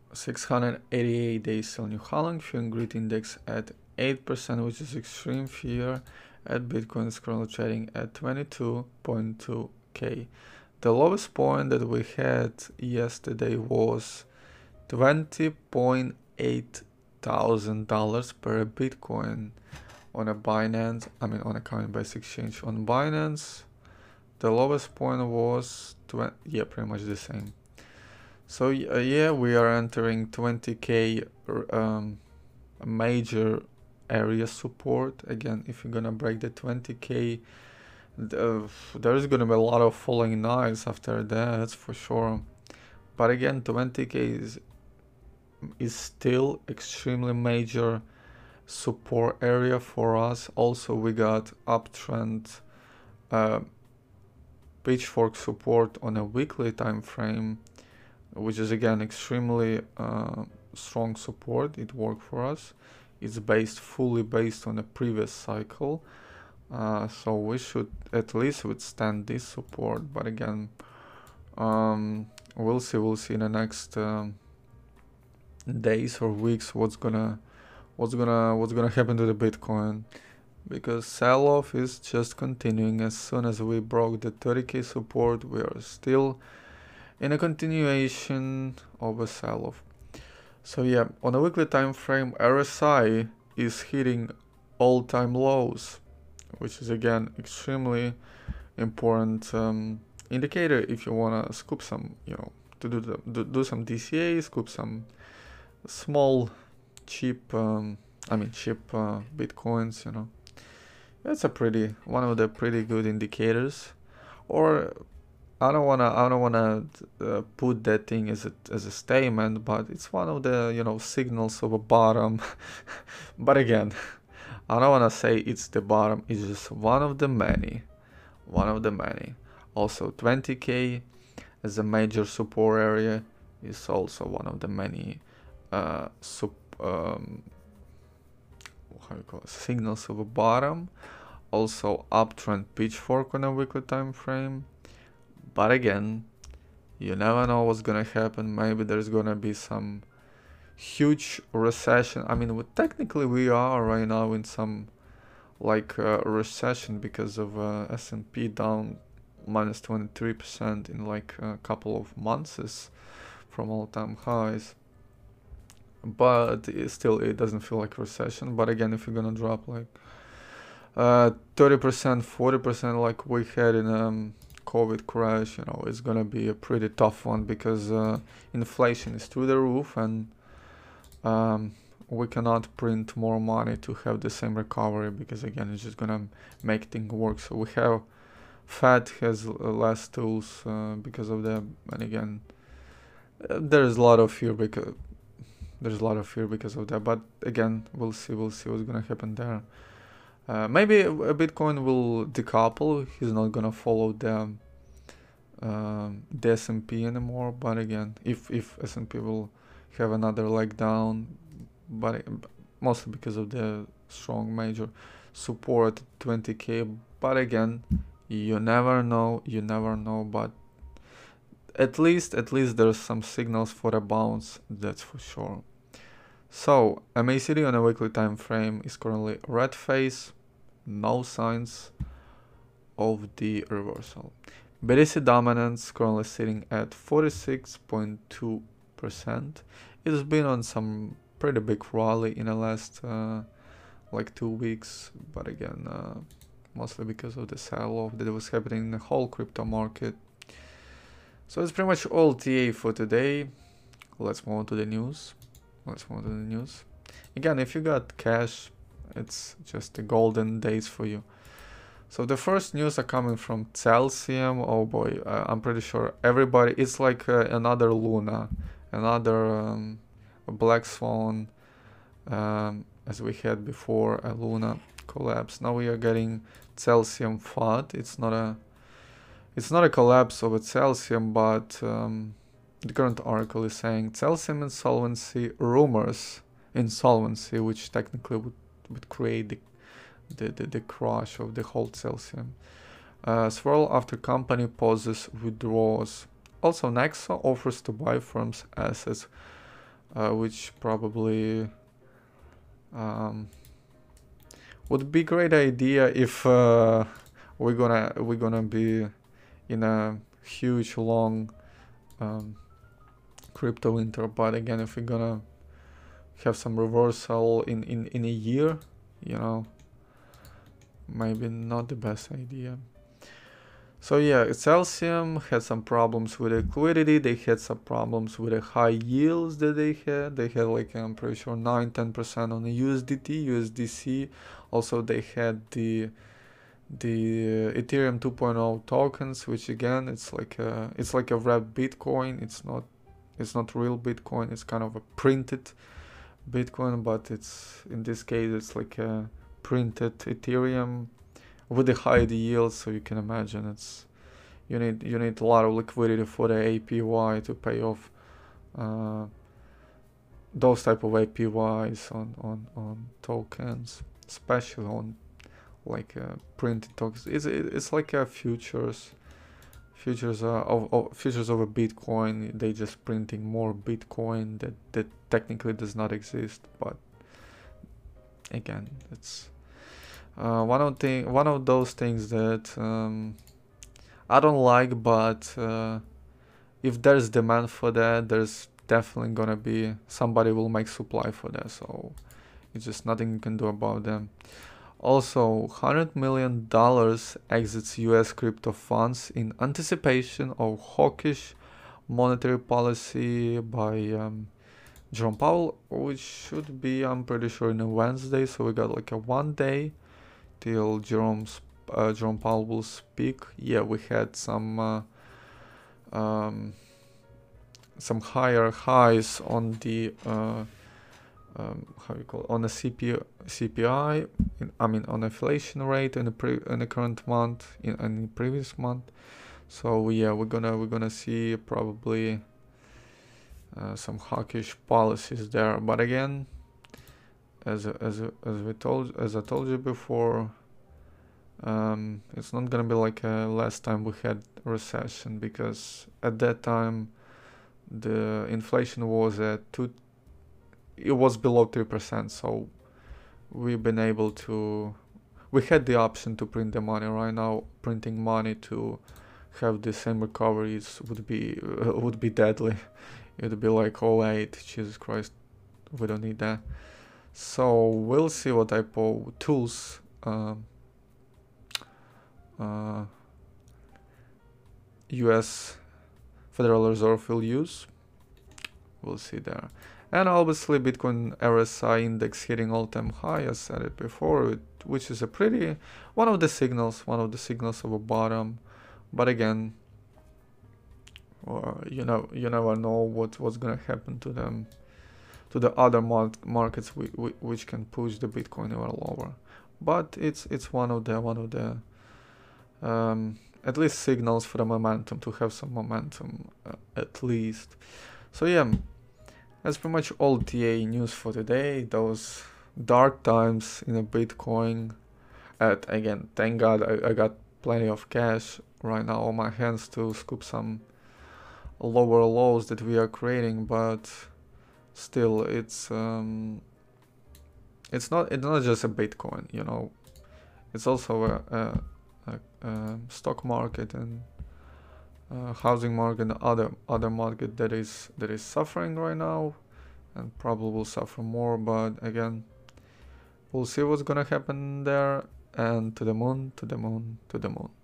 688 days sell New Holland, fear and greed index at 8%, which is extreme fear at Bitcoin is currently trading at 22.2k. The lowest point that we had yesterday was $20.8 thousand per Bitcoin on a Binance, on a Coinbase exchange. On Binance, the lowest point was pretty much the same. So yeah, we are entering 20k major area support. Again, if you're gonna break the 20k, there's gonna be a lot of falling knives after that, that's for sure. But again, 20k is still extremely major support area for us. Also, we got uptrend pitchfork support on a weekly time frame, which is again extremely strong support. It worked for us. It's fully based on a previous cycle, so we should at least withstand this support. But again, we'll see in the next days or weeks what's gonna happen to the Bitcoin, because sell-off is just continuing. As soon as we broke the 30k support, we are still in a continuation of a sell-off. So yeah, on a weekly time frame, RSI is hitting all-time lows, which is again extremely important indicator if you wanna scoop some, to do some DCA, scoop some small cheap bitcoins. That's one of the pretty good indicators. Or I don't wanna put that thing as a statement, but it's one of the signals of a bottom. But again, I don't wanna say it's the bottom. It's just one of the many. Also, 20k as a major support area is also one of the many signals of a bottom. Also, uptrend pitchfork on a weekly time frame. But again, you never know what's gonna happen. Maybe there's gonna be some huge recession. Technically we are right now in some recession because of S&P down minus 23% in a couple of months from all-time highs. But it doesn't feel like recession. But again, if you're gonna drop 30%, 40% like we had in COVID crash, it's gonna be a pretty tough one, because inflation is through the roof, and we cannot print more money to have the same recovery, because again, it's just gonna make things work. So we have Fed has less tools because of that, and again, there's a lot of fear because of that. But again, we'll see what's gonna happen there. Maybe a Bitcoin will decouple. He's not gonna follow the S&P anymore. But again, if S&P will have another leg down, but mostly because of the strong major support 20k. But again, you never know. But at least there's some signals for a bounce, that's for sure. So MACD on a weekly time frame is currently red phase, no signs of the reversal. BTC dominance currently sitting at 46.2%. It has been on some pretty big rally in the last 2 weeks, but again, mostly because of the sell-off that was happening in the whole crypto market. So it's pretty much all TA for today. Let's move on to the news. Again, if you got cash, it's just the golden days for you. So the first news are coming from Celsium. Oh boy, I'm pretty sure everybody, it's like another Luna, another black swan, as we had before a Luna collapse. Now we are getting Celsium FUD. It's not a collapse of a Celsium, but the current article is saying Celsium insolvency rumors, which technically would create the crash of the whole Celsium. Swirl after company pauses withdraws. Also, Nexo offers to buy firms' assets which probably would be great idea if we're gonna be in a huge long crypto winter. But again, if we're gonna have some reversal in a year, you know, maybe not the best idea. So yeah, Celsium had some problems with liquidity. They had some problems with the high yields that they had. They had like, I'm pretty sure 9-10% on the USDT, USDC. Also they had the Ethereum 2.0 tokens, which again, it's like a wrapped Bitcoin. It's not real Bitcoin. It's kind of a printed Bitcoin, but it's, in this case, it's like a printed Ethereum with the high yield. So you can imagine it's you need a lot of liquidity for the APY to pay off those type of APYs on tokens, especially on like printed tokens. It's like a futures of a Bitcoin. They just printing more Bitcoin that technically does not exist. But again, it's one of those things that I don't like. But if there's demand for that, there's definitely gonna be somebody will make supply for that. So it's just nothing you can do about them. Also, $100 million exits US crypto funds in anticipation of hawkish monetary policy by Jerome Powell, which should be, I'm pretty sure, in a Wednesday. So we got like a 1 day till Jerome Powell will speak. Yeah, we had some higher highs on the how you call it, on the CPI, I mean on inflation rate in the current month, in the previous month. So yeah, we're gonna see probably some hawkish policies there. But again, as I told you before, it's not gonna be like last time we had recession, because at that time the inflation was at it was below 3%. So we had the option to print the money. Right now, printing money to have the same recoveries would be deadly. It would be like, oh wait, Jesus Christ, we don't need that. So we'll see what type of tools US Federal Reserve will use. We'll see there. And obviously Bitcoin RSI index hitting all-time high, I said it before, which is one of the signals of a bottom. But again, you never know what's gonna happen to them, to the other markets which can push the Bitcoin even lower. But it's one of the at least signals for the momentum, to have some momentum at least. So yeah, that's pretty much all TA news for today. Those dark times in a Bitcoin. And again, thank God I got plenty of cash right now on my hands to scoop some lower lows that we are creating. But still, it's not just a Bitcoin, you know. It's also a stock market and housing market and other market that is suffering right now, and probably will suffer more. But again, we'll see what's gonna happen there. And to the moon, to the moon, to the moon.